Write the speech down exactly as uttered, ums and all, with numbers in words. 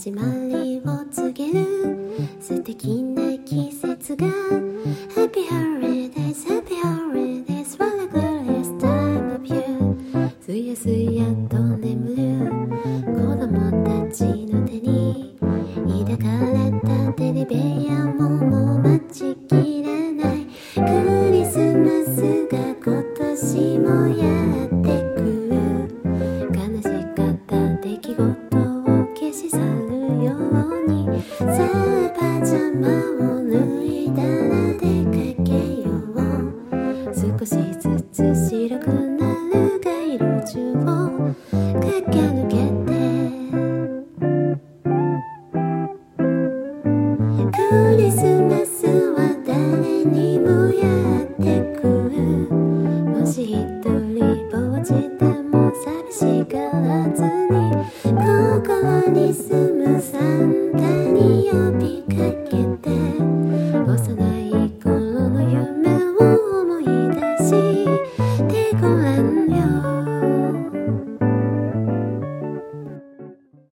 始まりを告げる素敵な季節が Happy Holidays, Happy Holidays, What a glorious time of year すやすやと眠る子供たちの手に抱かれたテレビやももう待ちきれないクリスマスが今年もやってくる悲しかった出来事を消し去るようにさあパジャマを脱いだら出かけよう少しずつ白くなる街路樹を駆け抜けてクリスマスは誰にもやってくるもし一人ぼっちでも寂しがらずにここに住むサンタに呼びかけて